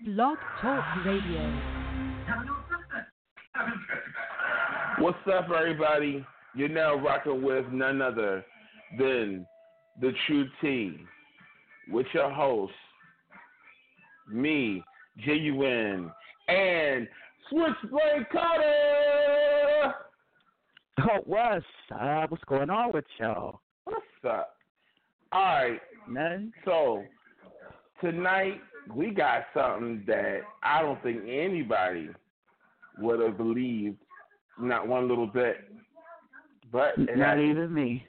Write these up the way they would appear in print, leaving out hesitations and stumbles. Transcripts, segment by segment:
Blog Talk Radio. What's up, everybody? You're now rocking with none other than the True T, with your host, me, J-U-N, and Switchblade Carter! Oh, what's up? What's going on with y'all? What's up? All right. Nothing. So, tonight, we got something that I don't think anybody would have believed, not one little bit. But not even me.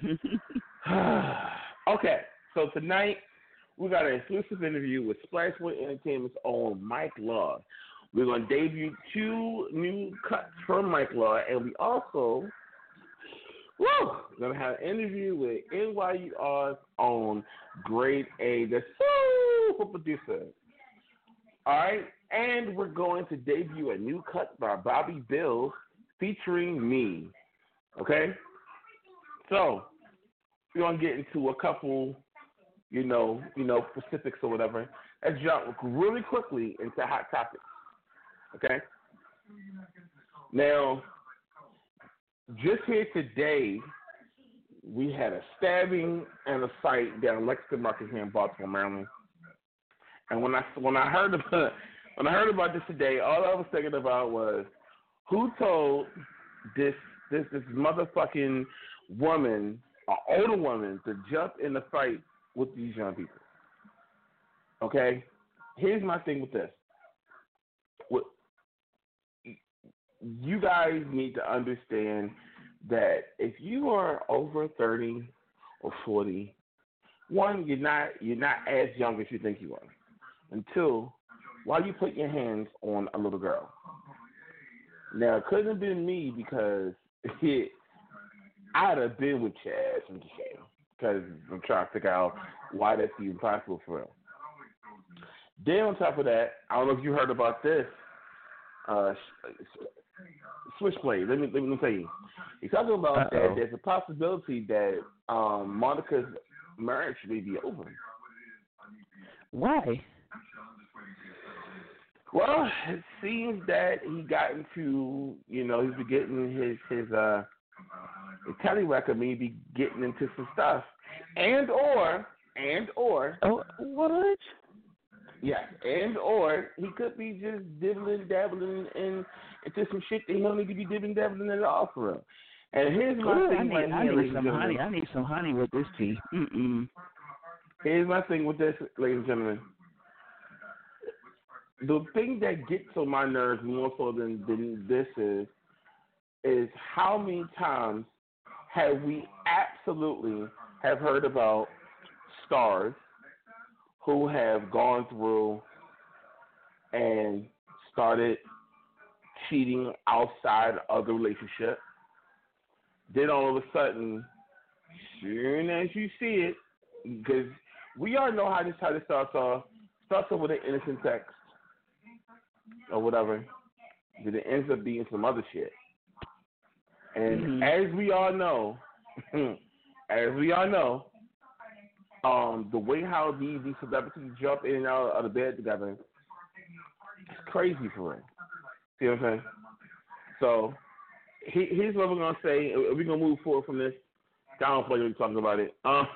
Okay, so tonight, we got an exclusive interview with Splashpoint Entertainment's own Mike Law. We're going to debut 2 new cuts from Mike Law, and we also going to have an interview with NYUR's own Grade A, the super producer. All right, and we're going to debut a new cut by Bobby Bills featuring me. Okay? So, we're going to get into a couple, specifics or whatever. Let's jump really quickly into hot topics. Okay? Now, just here today, we had a stabbing and a fight down Lexington Market here in Baltimore, Maryland. And when I heard about this today, all I was thinking about was who told this motherfucking woman, an older woman, to jump in the fight with these young people. Okay? Here's my thing with this. You guys need to understand that if you are over 30 or 40, one, you're not as young as you think you are. And 2, why you put your hands on a little girl? Now, it couldn't have been me because I'd have been with Chaz and Michelle because I'm trying to figure out why that's even possible for him. Then on top of that, I don't know if you heard about this. Switchblade. Let me tell you. He's talking about that there's a possibility that Monica's marriage may be over. Why? Well, it seems that he got into, he's been getting his tallywhacker, maybe getting into some stuff, and or. Oh, what? Yeah, and or he could be just dabbling into some shit that he don't need to be dabbling at all for real. And here's my thing right here, ladies and gentlemen. I need some honey with this tea. Here's my thing with this, ladies and gentlemen. The thing that gets on my nerves more so than this is how many times have we absolutely have heard about stars who have gone through and started cheating outside of the relationship. Then all of a sudden, soon as you see it, because we all know how this starts off. Starts off with an innocent text or whatever. Then it ends up being some other shit. And as we all know, the way how these celebrities jump in and out of the bed together, it's crazy for them. See what I'm saying? So, here's what we're going to say. We're going to move forward from this. I don't play when you're talking about it.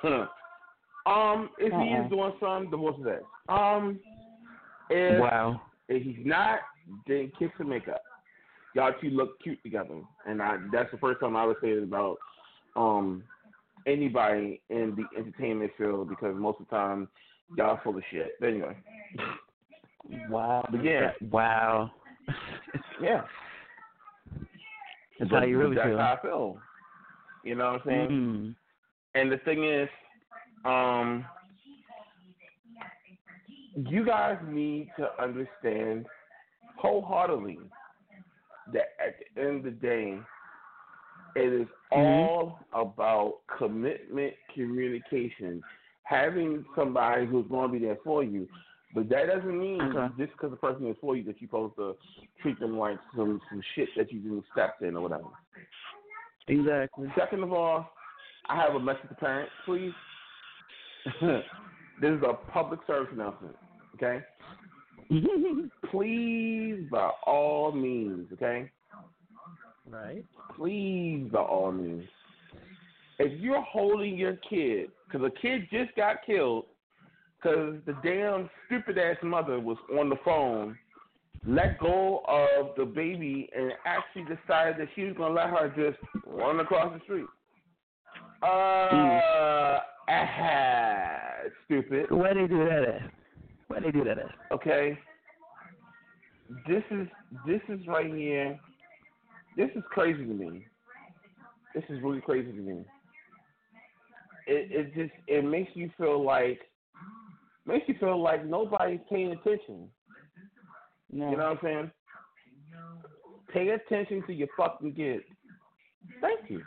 If he is doing something, divorce his ass. If he's not, then kiss and make up. Y'all two look cute together. And that's the first time I would say it about anybody in the entertainment field, because most of the time y'all full of shit. But anyway. Wow. But yeah. Wow. Yeah. That's how you really feel. That's how I feel. You know what I'm saying? And the thing is, you guys need to understand wholeheartedly that at the end of the day, it is all about commitment, communication, having somebody who's going to be there for you. But that doesn't mean just because the person is for you that you're supposed to treat them like some shit that you didn't step in or whatever. Exactly. Second of all, I have a message to parents, please. This is a public service announcement, okay? Please, by all means, okay? Right. Please, by all means. If you're holding your kid, because a kid just got killed because the damn stupid-ass mother was on the phone, let go of the baby, and actually decided that she was going to let her just run across the street. Stupid. Where they do that at? Where they do that at? Okay. This is right here. This is crazy to me. This is really crazy to me. It makes you feel like nobody's paying attention. No. You know what I'm saying? Pay attention to your fucking kids. Thank you.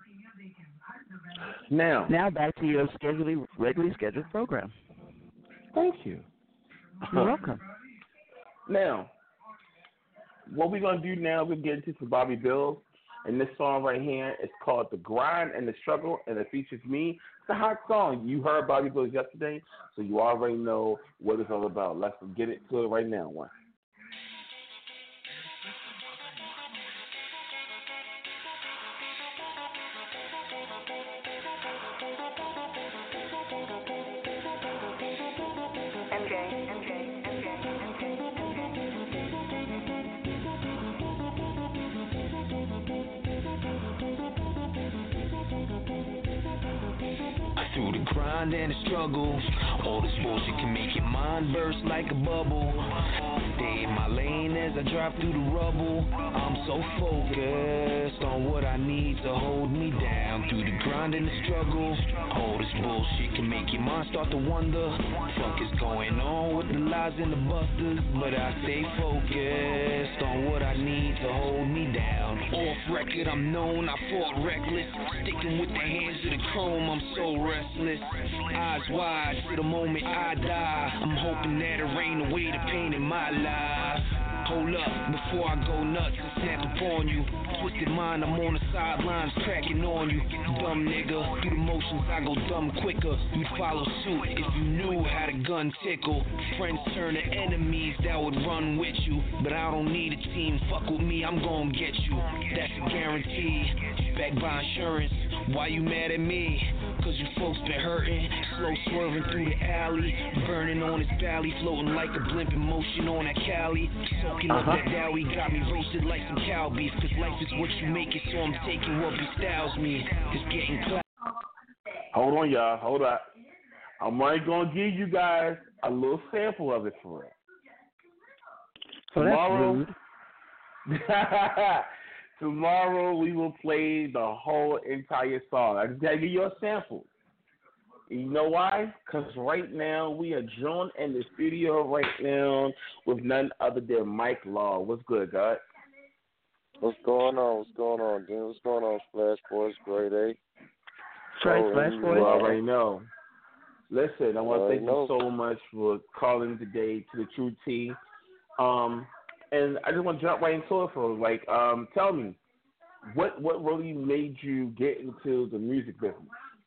Now back to your regularly scheduled program. Thank you. You're welcome. Now, what we're going to do now, we're going to get into some Bobby Bills. And this song right here is called The Grind and the Struggle, and it features me. It's a hot song. You heard Bobby Bills yesterday, so you already know what it's all about. Let's get into it right now. One. Through the grind and the struggle, all this bullshit can make your mind burst like a bubble. Stay in my lane as I drive through the rubble. I'm so focused on what I need to hold me down. Through the grind and the struggle, all this bullshit can make your mind start to wonder. Fuck is going on with the lies and the busters, but I stay focused on what I need to hold me down. Off record, I'm known, I fought reckless, sticking with the hands of the chrome. I'm so restless, eyes wide to the moment I die. I'm hoping that it rain away the pain in my life. Hold up, before I go nuts and snap upon you. Twisted mind, I'm on the sidelines cracking on you. Dumb nigga, through the motions I go dumb quicker. You'd follow suit if you knew how the gun tickle. Friends turn to enemies that would run with you. But I don't need a team, fuck with me, I'm gon' get you. That's a guarantee, backed by insurance. Why you mad at me? Cause you folks been hurting. Slow swerving through the alley, burning on his belly, floating like a blimp in motion on that Cali. Soaking up that Dowie, got me roasted like some cow beef. Cause life is what you make it, so I'm taking what bestyles me. It's getting clout. Hold on, y'all. Hold up. I'm only going to give you guys a little sample of it for it. So Tomorrow, that's rude. Tomorrow we will play the whole entire song. I just got to give you a sample. You know why? Because right now we are joined in the studio right now with none other than Mike Law. What's good, God? What's going on? What's going on, dude? What's going on, Splash Boys? Great, eh? Splash You Boys. already know. Listen, I want to thank know. you so much for calling today to the True T. And I just want to jump right into it for tell me, what really made you get into the music business?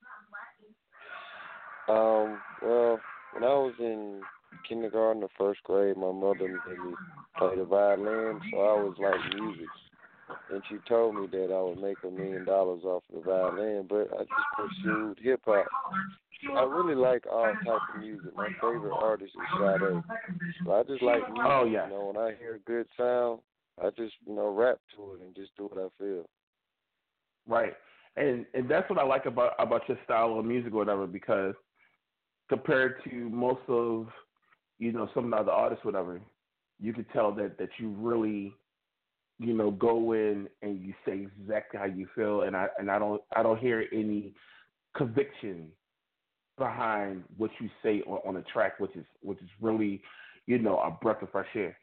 Well, when I was in kindergarten or first grade, my mother made me play the violin, so I was like music. And she told me that I would make $1 million off the violin, but I just pursued hip hop. I really like all types of music. My favorite artist is Sade. So I just like music. Oh, yeah. You know, when I hear a good sound, I just, rap to it and just do what I feel. Right. And that's what I like about your style of music or whatever, because compared to most of, some of the other artists, whatever, you could tell that you really, go in and you say exactly how you feel, and I don't hear any conviction behind what you say on a track, which is really, a breath of fresh air.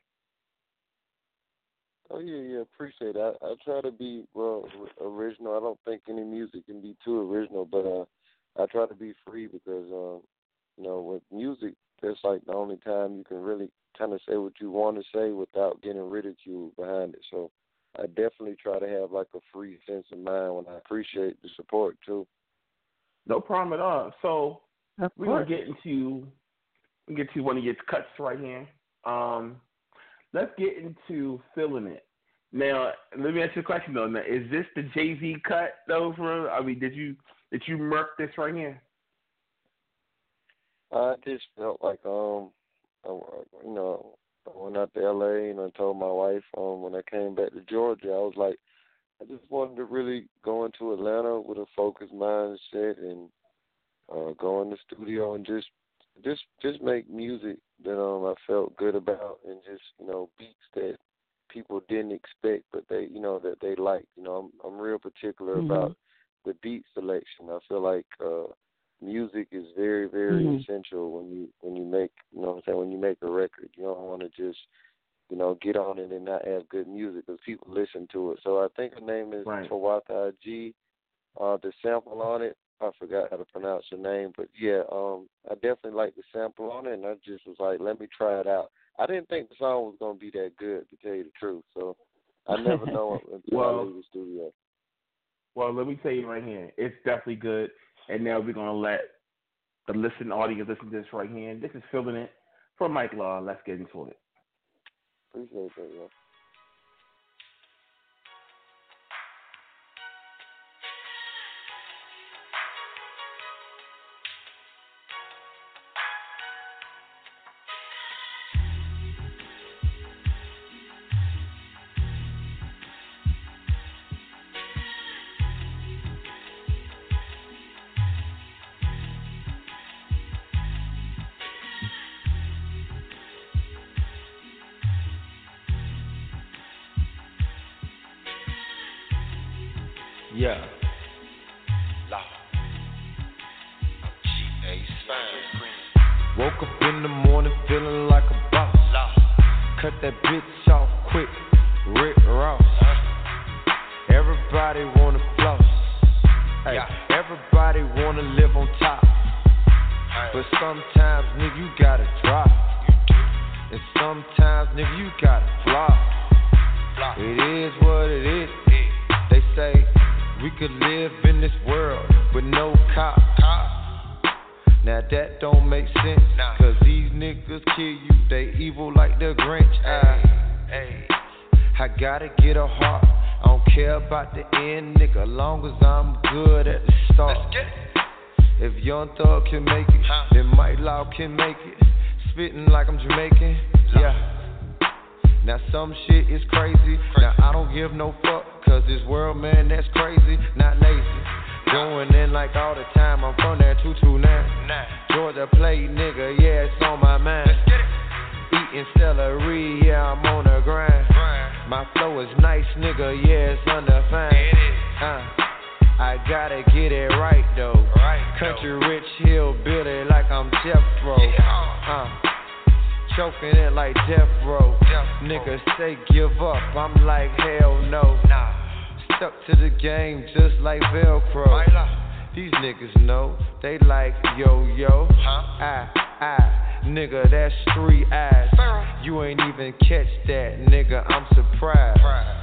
Oh, yeah, appreciate it. I try to be, original. I don't think any music can be too original, but I try to be free because, with music, that's like the only time you can really kind of say what you want to say without getting ridiculed behind it. So I definitely try to have like a free sense of mind when I appreciate the support, too. No problem at all. So Of we're going course. to get to one of your cuts right here. Let's get into feeling it. Now, let me ask you a question though. Now, is this the Jay-Z cut though? Did you murk this right here? I just felt like you know, I went out to LA and I told my wife when I came back to Georgia, I was like, I just wanted to really go into Atlanta with a focused mindset and go in the studio and just make music that I felt good about, and just, you know, beats that people didn't expect but that they liked. You know, I'm real particular about the beat selection. I feel like music is very, very essential when you make, you know what I'm saying, when you make a record. You don't want to just, you know, get on it and not have good music because people listen to it. So I think her name is Tawatha G. The sample on it, I forgot how to pronounce her name, but yeah, I definitely like the sample on it, and I just was like, let me try it out. I didn't think the song was going to be that good, to tell you the truth, so I never know until I leave the studio. Well, let me tell you right here, it's definitely good, and now we're going to let the audience listen to this right here. This is Feeling It from Mike Law. Let's get into it. Appreciate that, yeah. Yeah. Woke up in the morning feeling like a boss. Cut that bitch off quick, Rick Ross. Everybody wanna floss. Hey, everybody wanna live on top. But sometimes, nigga, you gotta drop. And sometimes, nigga, you gotta flop. It is what it is. They say we could live in this world with no cops. Now that don't make sense, cause these niggas kill you, they evil like the Grinch. I gotta get a heart, I don't care about the end, nigga, long as I'm good at the start. If Young Thug can make it, then Mike Law can make it. Spitting like I'm Jamaican, yeah. Now some shit is crazy, now I don't give no fuck, cause this world, man, that's crazy, not lazy. Going in like all the time, I'm from that 229. Georgia plate, nigga, yeah, it's on my mind. Eating celery, yeah, I'm on the grind. My flow is nice, nigga, yeah, it's undefined. I gotta get it right, though. Country rich hillbilly like I'm Jeffro. Choking it like Death Row. Niggas say give up, I'm like hell no. Stuck to the game just like Velcro. These niggas know they like yo-yo. Nigga, that's 3 eyes. You ain't even catch that, nigga, I'm surprised.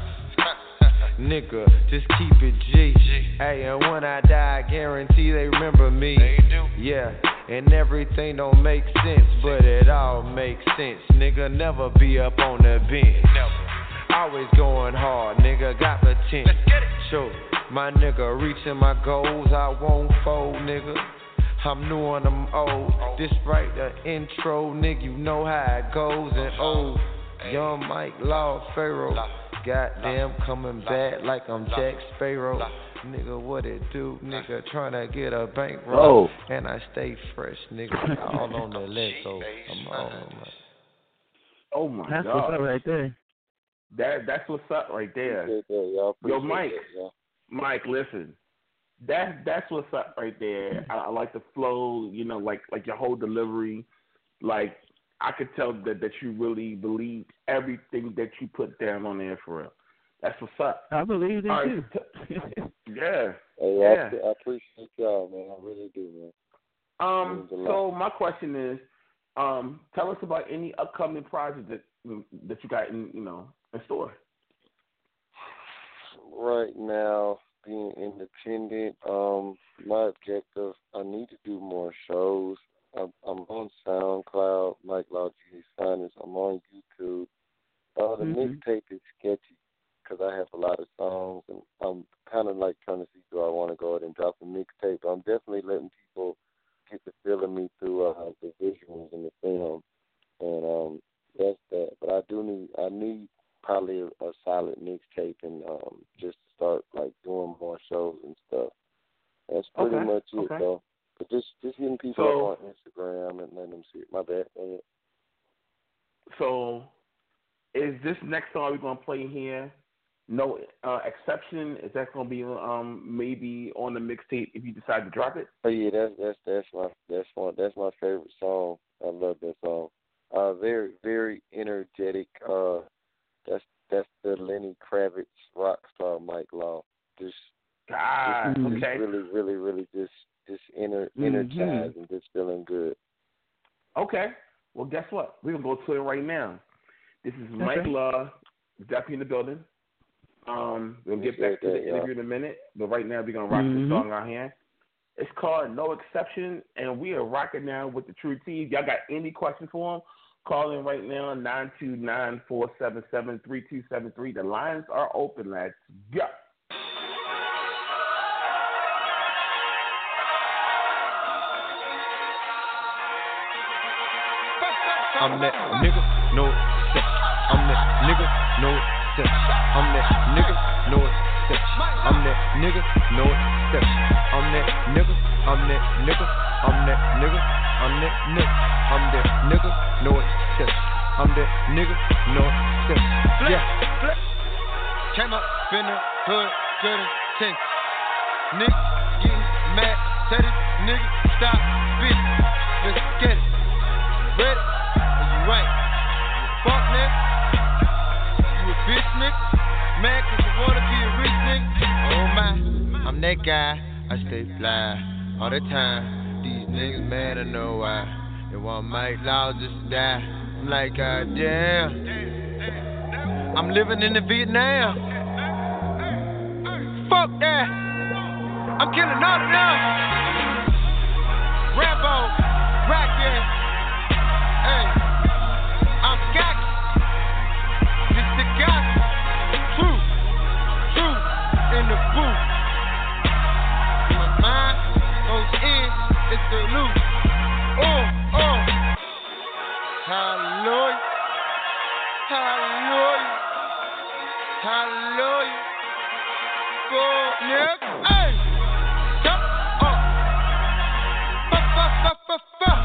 Nigga, just keep it G. Hey, and when I die, I guarantee they remember me. Yeah, and everything don't make sense, but it all makes sense. Nigga, never be up on the bench. Always going hard, nigga, got potential. Sure, my nigga, reaching my goals, I won't fold, nigga. I'm new and I'm old. This right, the intro, nigga, you know how it goes. And young Mike Law Pharaoh. Goddamn, coming back like I'm Jack Sparrow. Nigga, what it do? Nigga, tryna get a bankroll. And I stay fresh, nigga. All on the Lego. I'm all on my. Oh my That's God. what's up right there. That's what's up right there. Yo, Mike. Mike, listen. That's what's up right there. I like the flow, you know, like your whole delivery. Like, I could tell that you really believe everything that you put down on there for real. That's what's up. I believe it too. Yeah. Hey, yeah. I appreciate y'all, man. I really do, man. So my question is, tell us about any upcoming projects that you got in store. Right now, being independent, my objective, I need to do more shows. I'm on SoundCloud, Mike Law G's Finest. I'm on mixtape is sketchy because I have a lot of songs, and I'm kind of like trying to see do I want to go ahead and drop a mixtape. I'm definitely letting people get the feel of me through the visuals and the film, and that's that. But I need probably a solid mixtape and just to start like doing more shows and stuff. That's pretty much it, though. But just hitting people up on Instagram and letting them see it. My bad. So, is this next song we're gonna play here? No exception. Is that gonna be maybe on the mixtape if you decide to drop it? Oh yeah, that's my favorite song. I love that song. Very very energetic. That's the Lenny Kravitz rock star Mike Law. Just really just energized and just feeling good. Okay. Well, guess what? We're going to go to it right now. This is Mike Law, definitely in the building. We'll get back to the interview in a minute, but right now we're going to rock this song out here. It's called No Exception, and we are rocking now with the True Team. Y'all got any questions for them? Call in right now, 929-477-3273. The lines are open. Let's go. I'm that nigga, no exception. I'm that nigga, no exception. I'm that nigga, no exception. I'm that nigga, no exception. I'm that nigga, I'm that nigga, I'm that nigga, I'm that nigga, I'm that nigga, no exception. I'm that nigga, no exception. Yeah. Came up in the hood, good intention. Nigga getting mad, tell this nigga stop bitch. Let's get it. Ready? Right, you fuck nigga, you a bitch nigga, mad cause you wanna be a rich nigga. Oh my, I'm that guy, I stay fly all the time. These niggas mad, I know why. They want Mike Law just to die. I'm like, God damn, I'm living in the Vietnam. Fuck that, I'm killing all of them. Rambo, rockin', hey. I'm cocky, this the gospel, true, in the booth. My mind goes in, it's the loop. Hallelujah, hallelujah, hallelujah. Go, nigga, hey, come on, fuck.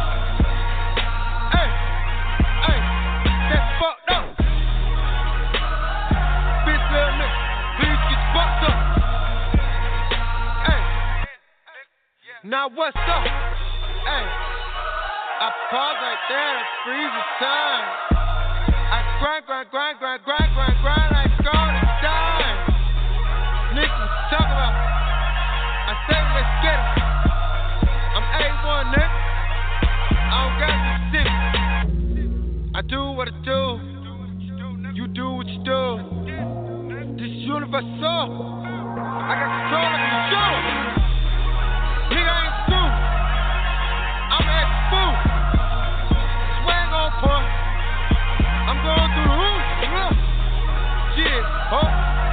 Now what's up? Hey, I pause right there to freeze the time. I grind like gold and dime. Niggas talk about, I say let's get it. I'm A1 nigga, I don't got the city. I do what I do, you do what you do. This universal, I got control of the show. Nigga ain't fool. I'm ex-fool. Swag on point. I'm going through the roof. Shit, ho.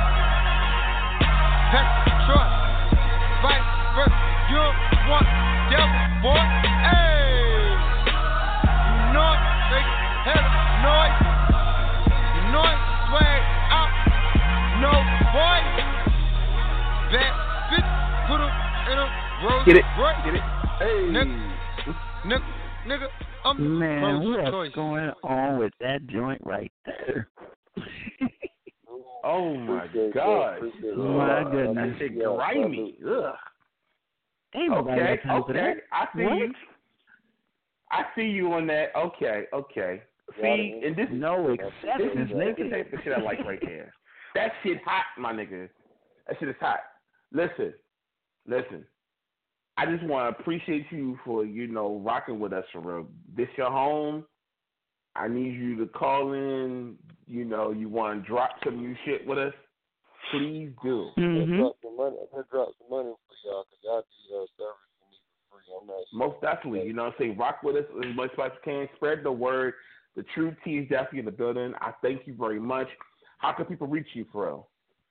Pass the truck. Vice versa. You want devil, boy. Hey. You know it. Make hell of noise. You know it. Swag out. No boy. Bad bitch. Put him in a Get it. Hey. Nigga, I'm Man, the what's choice. going on with that joint right there? Oh my God. My goodness. That shit grimy. Ugh. Ain't nobody got time for that. I see What? you. I see you on that. Okay. See, and this No this exceptions, is nigga. the shit I like right there. That shit hot, my nigga. That shit is hot. Listen. I just want to appreciate you for, rocking with us for real. This your home. I need you to call in. You want to drop some new shit with us. Please do. Mm-hmm. I'm gonna drop some money for y'all because y'all do service for me for free. I'm not sure. Most definitely. Rock with us as much as you can. Spread the word. The True T is definitely in the building. I thank you very much. how can people reach you for real?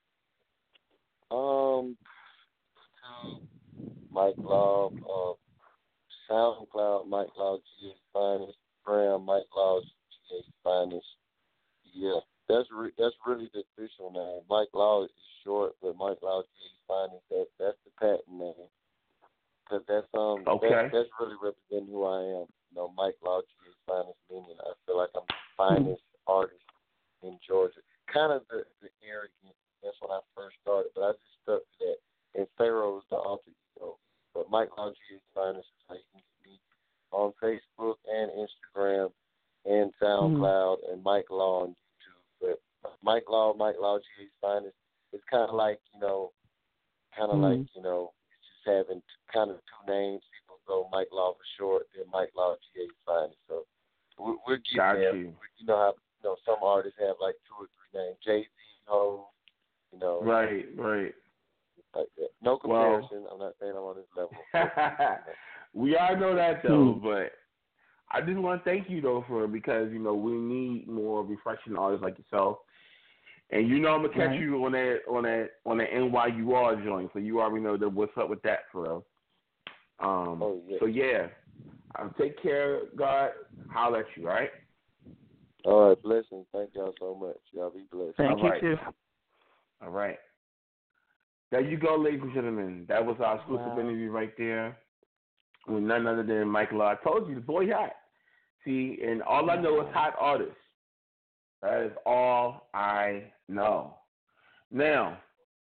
Mike Law, SoundCloud, Mike Law GA Finest, Instagram, Mike Law GA Finest. Yeah, that's really the official name. Mike Law is short, but Mike Law GA Finest, that's the patent name. Because that's that's really representing who I am. You know, Mike Law GA Finest, meaning I feel like I'm the finest artist in Georgia. Kind of the arrogance. That's when I first started, but I just stuck to that. And Pharaoh is the alter ego. But Mike Law GA Finest is how you can get me on Facebook and Instagram and SoundCloud and Mike Law on YouTube. But Mike Law GA Finest, it's kind of like, just having kind of two names. People go Mike Law for short, then Mike Law GA Finest. So we'll get there. You. You know how some artists have like 2 or 3 names. Jay-Z, Ho, Right. Like that. No comparison. I'm not saying I'm on this level. We all know that though, but I just want to thank you though because we need more refreshing artists like yourself. And I'm gonna catch you on the NYUR joint, so you already know what's up with that for real. So yeah, take care, God. Holler at you, all right? All right, blessings. Thank y'all so much. Y'all be blessed. Thank you too. All right. There you go, ladies and gentlemen. That was our exclusive interview right there with none other than Mike Law. I told you, the boy hot. See, and all I know is hot artists. That is all I know. Now,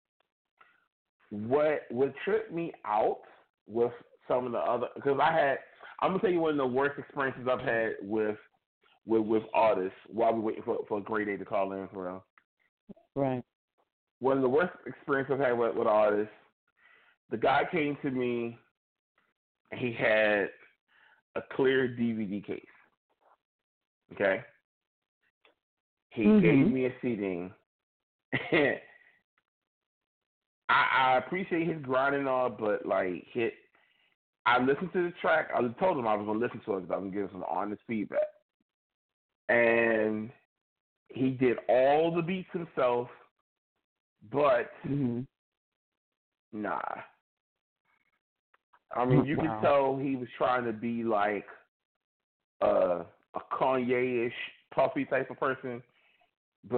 what tripped me out with some of the other, because I'm going to tell you one of the worst experiences I've had with artists while we waiting for a grade A to call in for real. Right. One of the worst experiences I've had with artists, the guy came to me and he had a clear DVD case. Okay? He gave me a CD. I appreciate his grinding and all, but I listened to the track. I told him I was going to listen to it because I was going to give him some honest feedback. And he did all the beats himself, but nah. I mean, you can tell he was trying to be like a Kanye-ish, Puffy type of person, but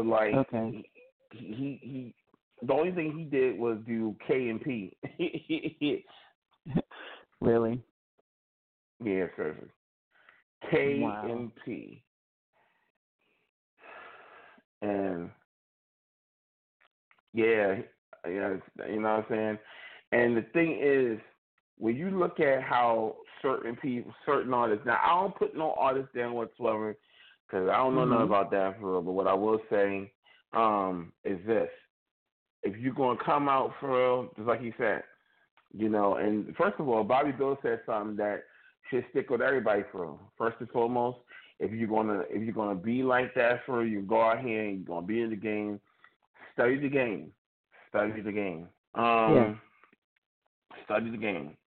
he the only thing he did was do K and P. Really? Yeah, seriously. K and P. And you know what I'm saying? And the thing is, when you look at how certain artists, now I don't put no artists down whatsoever because I don't know nothing about that for real, but what I will say is this. If you're going to come out for real, just like he said, and first of all, Bobby Bill said something that should stick with everybody for real. First and foremost, if you're gonna be like that for real, you go out here and you're gonna be in the game, study the game. Study the game. Study the game.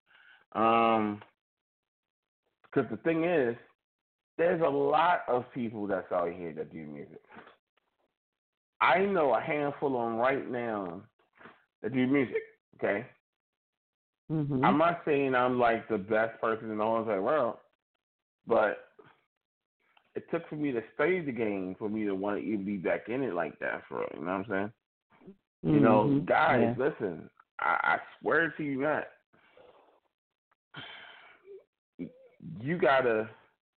Because the thing is, there's a lot of people that's out here that do music. I know a handful of them right now that do music, okay? I'm not saying I'm like the best person in the whole entire world, but it took for me to study the game for me to want to even be back in it like that for real, you know what I'm saying? Guys, listen, I swear to you not. You gotta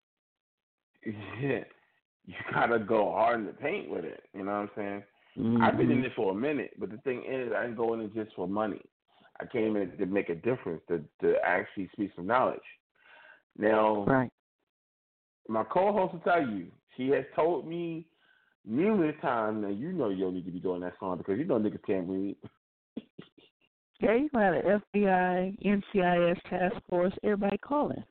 go hard in the paint with it. You know what I'm saying? I've been in it for a minute, but the thing is, I didn't go in it just for money. I came in to make a difference, to actually speak some knowledge. Now, my co-host will tell you, she has told me numerous times that you don't need to be doing that song because niggas can't read. Yeah, you got an FBI, NCIS task force, everybody calling.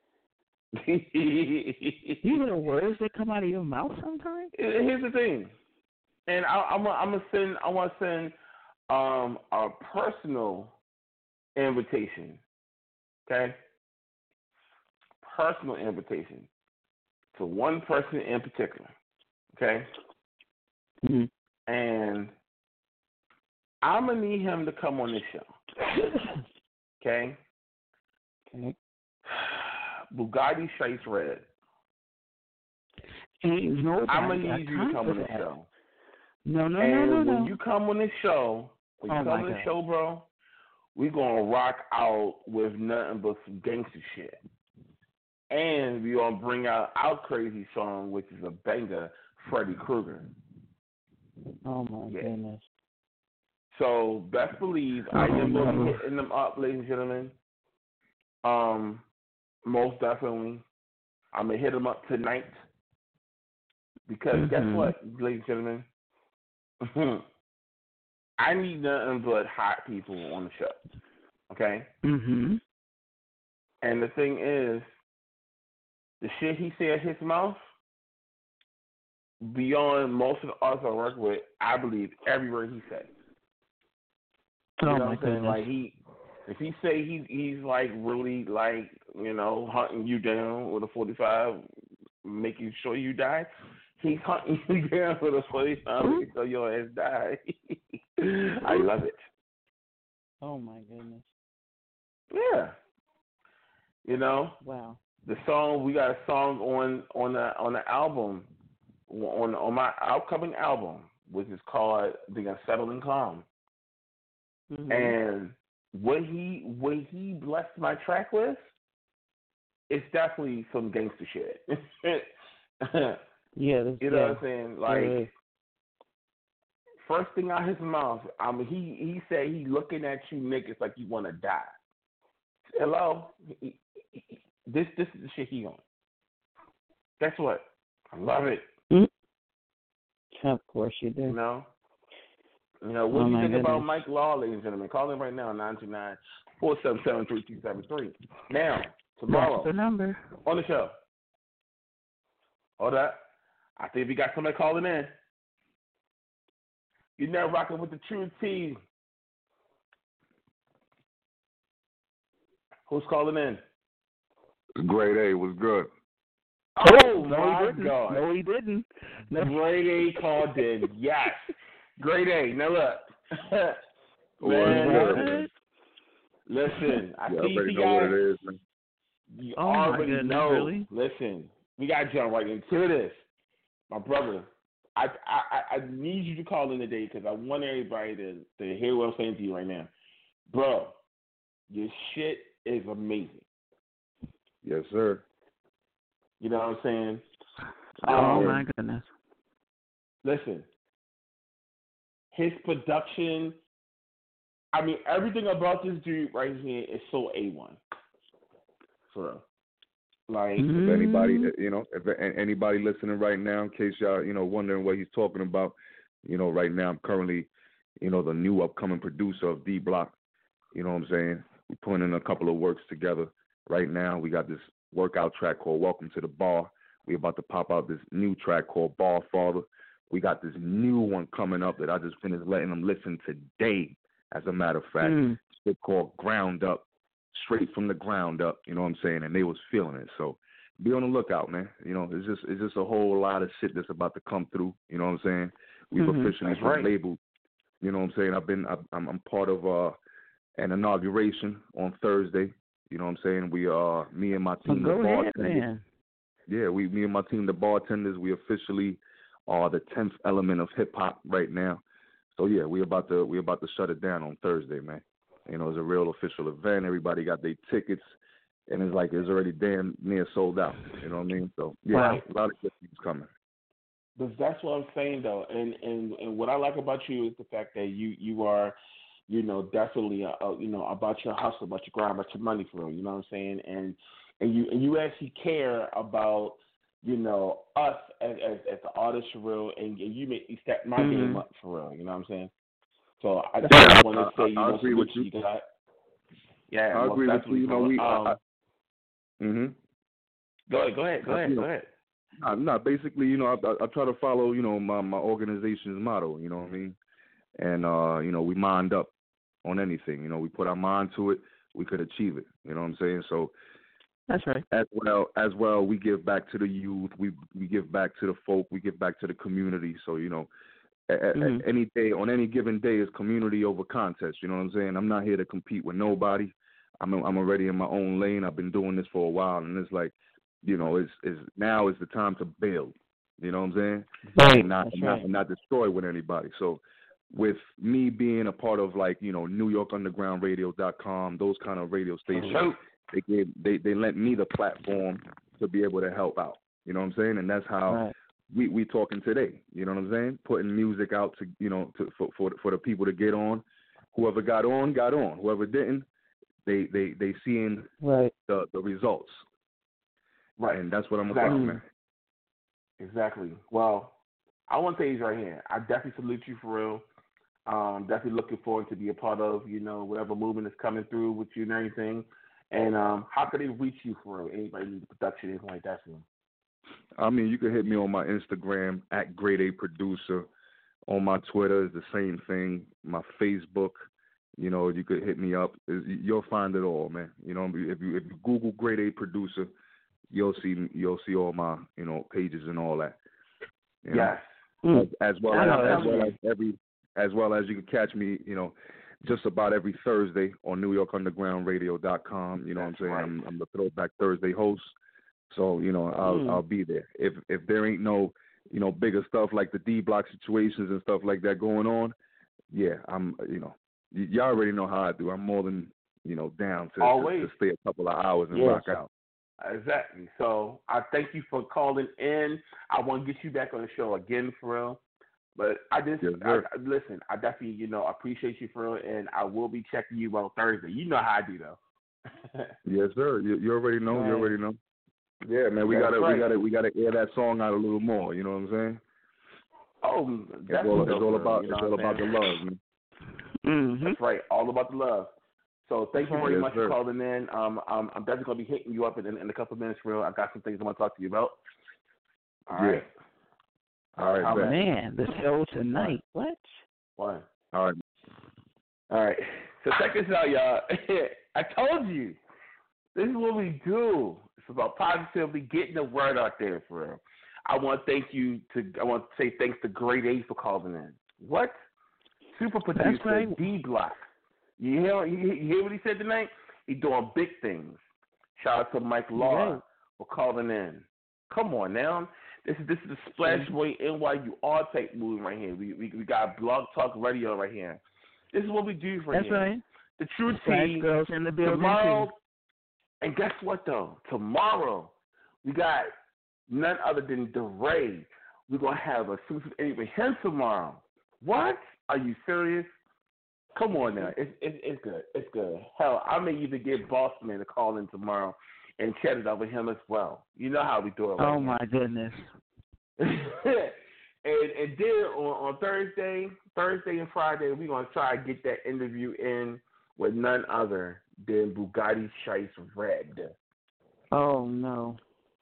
You know the words that come out of your mouth sometimes? Here's the thing. And I want to send a personal invitation. Okay? Personal invitation to one person in particular. Okay? and I'm gonna need him to come on this show. Okay. Okay. Bugatti Chase Red. Ain't nobody I'm gonna got need you time to come for on the that. show. No. When you come on the show, God. bro, we gonna rock out with nothing but some gangster shit. And we gonna bring out our crazy song, which is a banger, Freddy Krueger. Oh my goodness. So best believe I am gonna be hitting them up, ladies and gentlemen. Most definitely. I'm gonna hit them up tonight. Because guess what, ladies and gentlemen? I need nothing but hot people on the show. Okay? Mhm. And the thing is, the shit he said his mouth, beyond most of the artists I work with, I believe every word he said. You know what I'm saying? Like if he say he's like really like, you know, hunting you down with a 45, making sure you die, he's hunting you down with a 45 making sure your ass die. I love it. Oh my goodness. Yeah. You know? Wow. The song, we got a song on the album, on my upcoming album, which is called The Unsettling Calm. Mm-hmm. And what he blessed my track with, it's definitely some gangster shit. Yeah, you know what I'm saying? Like, first thing out his mouth, he said he looking at you niggas like you want to die. Hello, this is the shit he on. Guess what? I love it. Mm-hmm. Of course you do. You know, what do you think about Mike Law, ladies and gentlemen? Call him right now, 929-477-3273. Now, tomorrow, that's the number on the show. Hold up. I think we got somebody calling in. You're now rocking with the True T. Who's calling in? Grade A was good. Oh, my God. No, he didn't. No. Grade A called in. Yes. Grade A. Now, look. Man, listen. I see you know what it is, man. You already know. Really? Listen, we got to jump right into this. My brother, I need you to call in today because I want everybody to hear what I'm saying to you right now. Bro, your shit is amazing. Yes, sir. You know what I'm saying? Oh, my goodness. Listen, his production, I mean, everything about this dude right here is so A1. For real. Like, if anybody, if anybody listening right now, in case y'all, wondering what he's talking about, right now I'm currently, the new upcoming producer of D Block. You know what I'm saying? We're putting in a couple of works together. Right now, we got this workout track called Welcome to the Bar. We're about to pop out this new track called Bar Father. We got this new one coming up that I just finished letting them listen today, as a matter of fact. It's called Ground Up, straight from the ground up, you know what I'm saying? And they was feeling it. So be on the lookout, man. It's just a whole lot of shit that's about to come through, you know what I'm saying? We've officially been labeled, you know what I'm saying? I'm part of an inauguration on Thursday. You know what I'm saying? We me and my team, the bartenders. Yeah, me and my team, the bartenders, we officially are the 10th element of hip hop right now. So yeah, we about to shut it down on Thursday, man. It's a real official event. Everybody got their tickets, and it's already damn near sold out. You know what I mean? So yeah, a lot of good things coming. But that's what I'm saying though, and what I like about you is the fact that you are, definitely about your hustle, about your grind, about your money for real. You know what I'm saying? And you actually care about us as the artists for real, and you step my game up for real. You know what I'm saying? So I just want to say, I agree with you. Got. Yeah, I agree with you. Go ahead. No, basically, I try to follow, my organization's motto. You know what I mean? And we mind up on anything. We put our mind to it, we could achieve it. You know what I'm saying? So that's right. As well, we give back to the youth. We give back to the folk. We give back to the community. So Any day, on any given day, is community over contest. You know what I'm saying? I'm not here to compete with nobody. I'm already in my own lane. I've been doing this for a while, and it's like, you know, now is the time to build. You know what I'm saying? Right. Not destroy with anybody. So with me being a part of, like, you know, NewYorkUndergroundRadio.com, those kind of radio stations, they lent me the platform to be able to help out. You know what I'm saying? And that's how we talking today. You know what I'm saying? Putting music out to, you know, for the people to get on. Whoever got on, got on. Whoever didn't, they seeing the results. Right. And that's what I'm about, man. Exactly. Well, I want to say right here, I definitely salute you for real. Definitely looking forward to be a part of, you know, whatever movement is coming through with you and everything. And how can they reach you for real? Anybody need production, anything like that for them? I mean, you can hit me on my Instagram at Grade A Producer. On my Twitter is the same thing. My Facebook, you know, you could hit me up. You'll find it all, man. You know, if you Google Grade A Producer, you'll see all my, you know, pages and all that. You know? Yes. As well as you can catch me, you know, just about every Thursday on NewYorkUndergroundRadio.com. You know what I'm saying? Right. I'm the Throwback Thursday host. So, you know, I'll be there. If there ain't no, you know, bigger stuff like the D Block situations and stuff like that going on, yeah, I'm, you know, y'all already know how I do. I'm more than, you know, down to stay a couple of hours and rock out. Exactly. So I thank you for calling in. I want to get you back on the show again, for real. But listen, I definitely, you know, appreciate you, for real, and I will be checking you on Thursday. You know how I do, though. Yes, sir. You already know. Right. You already know. Yeah, man. We gotta air that song out a little more. You know what I'm saying? Oh, it's all about the love, man. Mm-hmm. That's right. All about the love. So thank you very much for calling in. I'm definitely gonna be hitting you up in a couple of minutes, for real. I got some things I want to talk to you about. All right. All right, man. The show tonight. What? All right. So check this out, y'all. I told you. This is what we do. It's about positively getting the word out there, for real. I want to say thanks to Grade A for calling in. What? Super producer D Block. You hear what he said tonight? He's doing big things. Shout out to Mike Law for calling in. Come on now. This is the Splash Boy NYUR type movie right here. We got Blog Talk Radio right here. This is what we do for you. That's right. The True Tea girls in the building tomorrow. Too. And guess what though? Tomorrow we got none other than DeRay. We're gonna have a Susan Anyway him tomorrow. What? Are you serious? Come on now. It's good. It's good. Hell, I may even get Bossman to call in tomorrow and chat it up with him as well. You know how we do it. Right my goodness. and then on Thursday and Friday, we're going to try to get that interview in with none other than Bugatti Chice Red. Oh, no.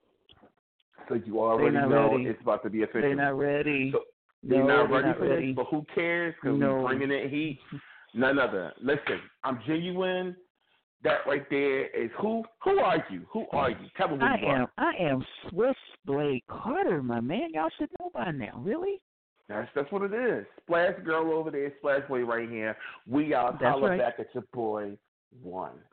So you already know it's about to be official. They're not ready. So they're not ready for this, but who cares? Because we're bringing in heat. None other. Listen, I'm genuine. That right there is who? Who are you? Who are you? Tell me who you are. I am Switchblade Carter, my man. Y'all should know by now. Really? That's what it is. Splash Girl over there, Splash Boy right here. We are holler back at your boy, One.